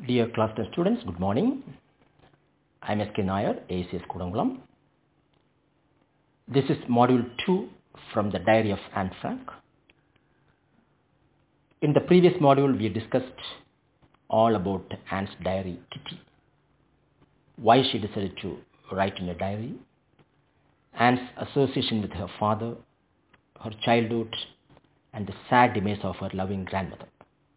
Dear class 10 students, good morning. I am S.K. Nair, ACS Kudangulam. This is module 2 from the diary of Anne Frank. In the previous module, we discussed all about Anne's diary, Kitty. Why she decided to write in a diary, Anne's association with her father, her childhood, and the sad demise of her loving grandmother.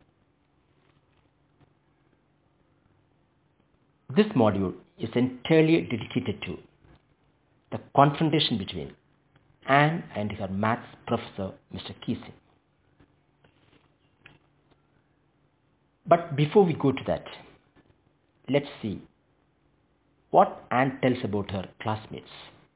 This module is entirely dedicated to the confrontation between Anne and her maths professor, Mr. Keesing. But before we go to that, let's see what Anne tells about her classmates.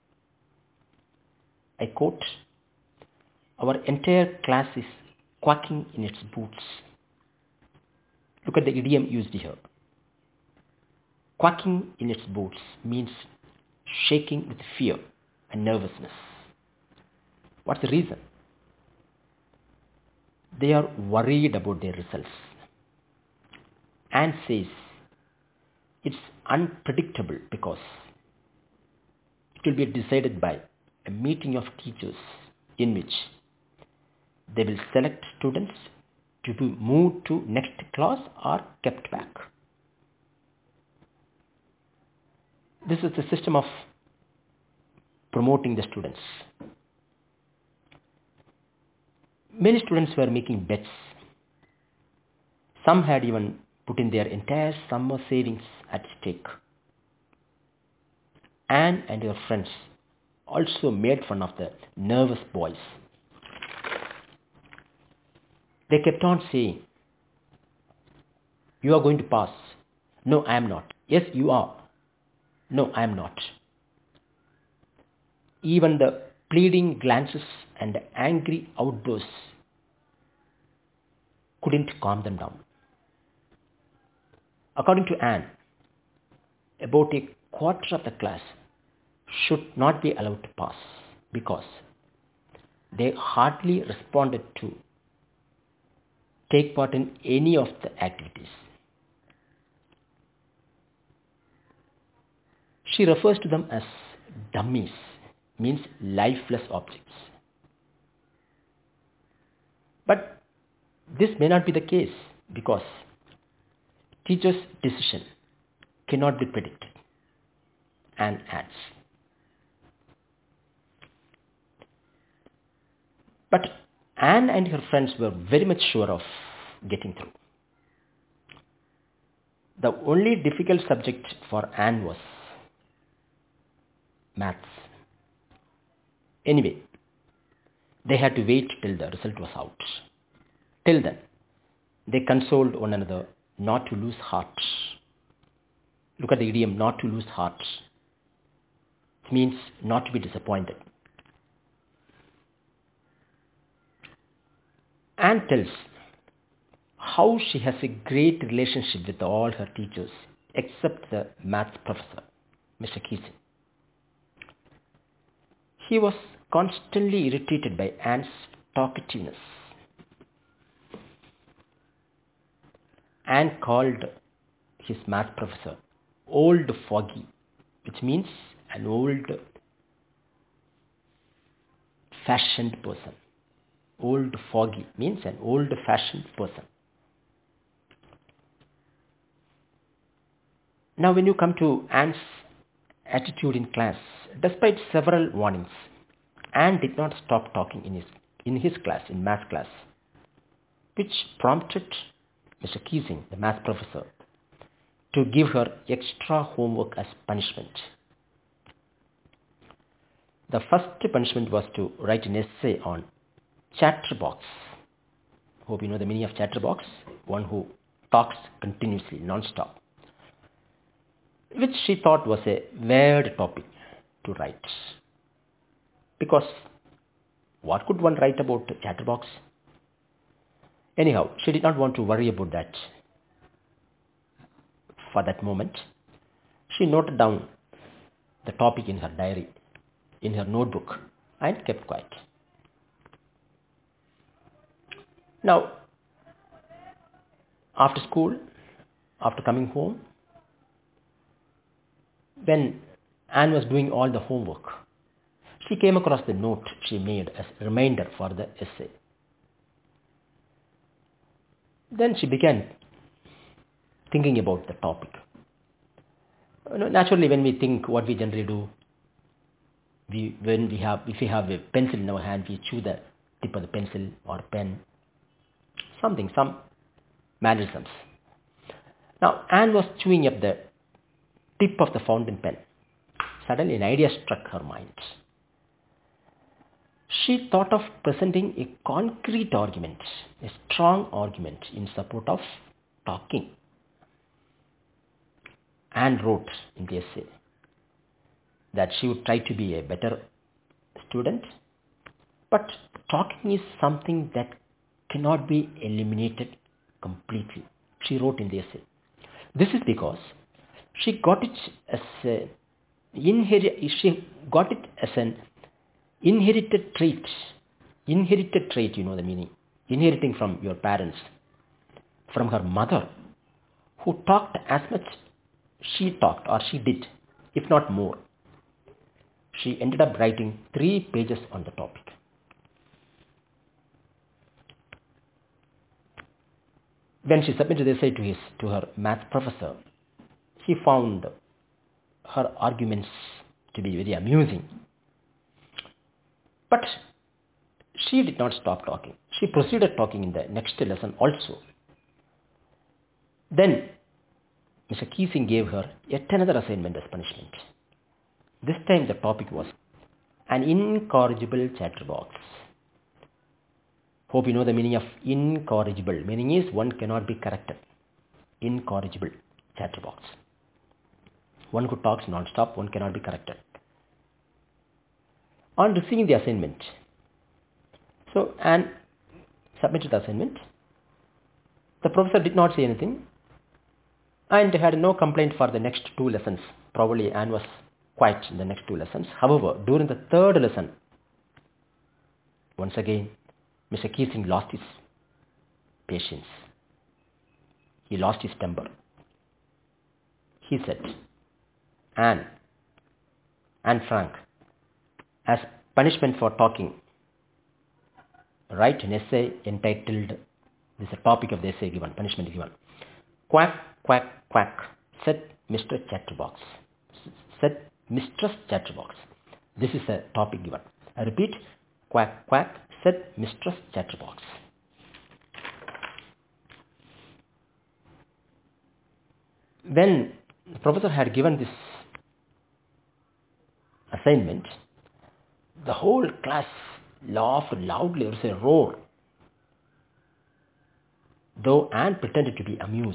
I quote, "Our entire class is quacking in its boots." Look at the idiom used here. Quacking in its boots means shaking with fear and nervousness. What's the reason? They are worried about their results. Anne says it's unpredictable because it will be decided by a meeting of teachers in which they will select students to be moved to next class or kept back. This is the system of promoting the students. Many students were making bets. Some had even put in their entire summer savings at stake. Anne and her friends also made fun of the nervous boys. They kept on saying, "You are going to pass." "No, I am not." "Yes, you are." "No, I am not." Even the pleading glances and the angry outbursts couldn't calm them down. According to Anne, about a quarter of the class should not be allowed to pass because they hardly responded to take part in any of the activities. She refers to them as dummies, means lifeless objects. But this may not be the case because teachers' decision cannot be predicted. Anne adds. But Anne and her friends were very much sure of getting through. The only difficult subject for Anne was maths. Anyway, they had to wait till the result was out. Till then, they consoled one another not to lose heart. Look at the idiom, "not to lose heart." It means not to be disappointed. Anne tells how she has a great relationship with all her teachers except the maths professor, Mr. Keesing. He was constantly irritated by Anne's talkativeness. Anne called his math professor Old Foggy, which means an old-fashioned person. Old Foggy means an old-fashioned person. Now when you come to Anne's attitude in class, despite several warnings, Anne did not stop talking in his class, in math class, which prompted Mr. Keesing, the math professor, to give her extra homework as punishment. The first punishment was to write an essay on chatterbox. Hope you know the meaning of chatterbox, one who talks continuously, non-stop, which she thought was a weird topic to write. Because what could one write about chatterbox? Anyhow, she did not want to worry about that. For that moment, she noted down the topic in her diary, in her notebook, and kept quiet. Now, after school, after coming home, when Anne was doing all the homework, she came across the note she made as a reminder for the essay. Then she began thinking about the topic. Naturally, when we think, what we generally do, if we have a pencil in our hand, we chew the tip of the pencil or pen, some mannerisms. Now, Anne was chewing up the tip of the fountain pen. Suddenly, an idea struck her mind. She thought of presenting a concrete argument, a strong argument in support of talking. Anne wrote in the essay that she would try to be a better student, but talking is something that cannot be eliminated completely. She wrote in the essay. This is because she got it as an inherited trait. Inherited trait, you know the meaning. Inheriting from your parents, from her mother, who talked as much she talked, or she did, if not more. She ended up writing 3 pages on the topic. When she submitted the essay to her math professor, he found her arguments to be very amusing. But she did not stop talking. She proceeded talking in the next lesson also. Then Mr. Keesing gave her yet another assignment as punishment. This time the topic was an incorrigible chatterbox. Hope you know the meaning of incorrigible. Meaning is one cannot be corrected. Incorrigible chatterbox. One who talks non-stop, one cannot be corrected. On receiving the assignment, so Anne submitted the assignment. The professor did not say anything and had no complaint for the next 2 lessons. Probably Anne was quiet in the next 2 lessons. However, during the 3rd lesson, once again, Mr. Keesing lost his patience. He lost his temper. He said, Anne Frank, as punishment for talking, write an essay entitled, this is the topic of the essay given, punishment given. Quack, quack, quack, said Mr. Chatterbox. Said Mistress Chatterbox. This is the topic given. I repeat, quack, quack, said Mistress Chatterbox. When the professor had given this assignment, the whole class laughed loudly. There was a roar, though Anne pretended to be amused.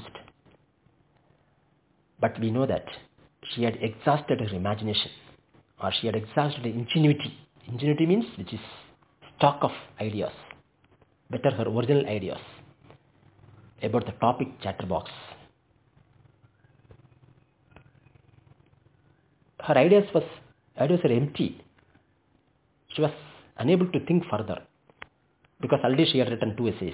But we know that she had exhausted her imagination, or she had exhausted her ingenuity. Ingenuity means which is stock of ideas, better her original ideas about the topic chatterbox. Her ideas were empty. She was unable to think further because already she had written 2 essays.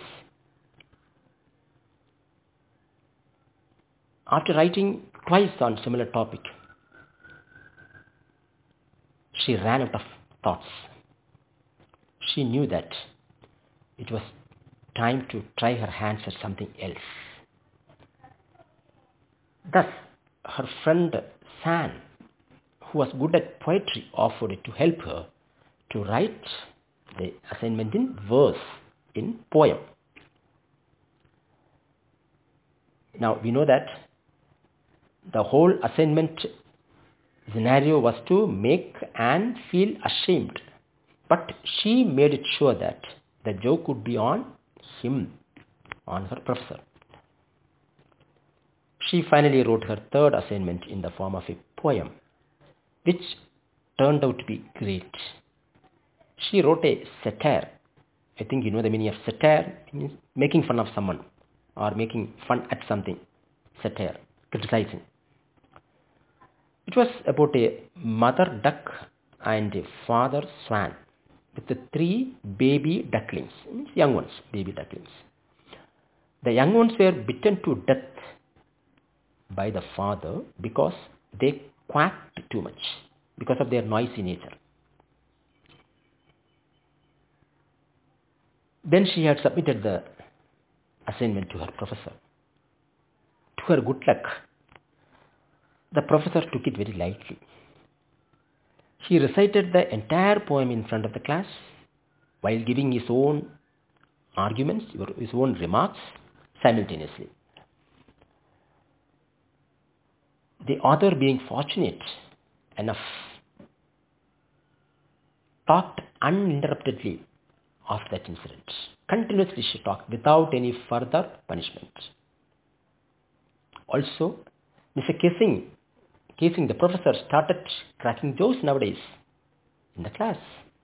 After writing twice on similar topic, she ran out of thoughts. She knew that it was time to try her hands at something else. Thus, her friend San, who was good at poetry, offered to help her to write the assignment in verse, in poem. Now, we know that the whole assignment scenario was to make Anne feel ashamed. But she made it sure that the joke would be on him, on her professor. She finally wrote her 3rd assignment in the form of a poem, which turned out to be great. She wrote a satire. I think you know the meaning of satire. It means making fun of someone or making fun at something. Satire, criticizing. It was about a mother duck and a father swan with the 3 baby ducklings, young ones, baby ducklings. The young ones were bitten to death by the father because they quacked too much, because of their noisy nature. Then she had submitted the assignment to her professor. To her good luck, the professor took it very lightly. He recited the entire poem in front of the class while giving his own arguments, his own remarks simultaneously. The author, being fortunate enough, talked uninterruptedly of that incident. Continuously she talked without any further punishment. Also, Mr. Casing, the professor, started cracking jokes nowadays in the class.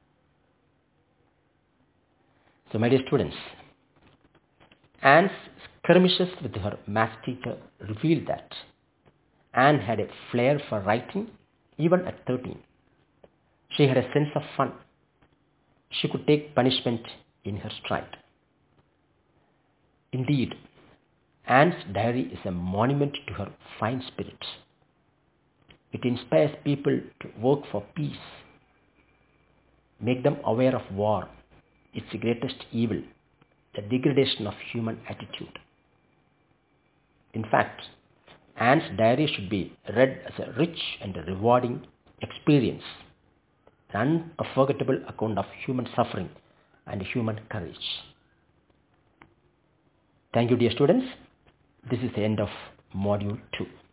So, my dear students, Anne's skirmishes with her math teacher revealed that Anne had a flair for writing even at 13. She had a sense of fun. She could take punishment in her stride. Indeed, Anne's diary is a monument to her fine spirit. It inspires people to work for peace, make them aware of war, its greatest evil, the degradation of human attitude. In fact, Anne's diary should be read as a rich and rewarding experience, an unforgettable account of human suffering and human courage. Thank you, dear students. This is the end of Module 2.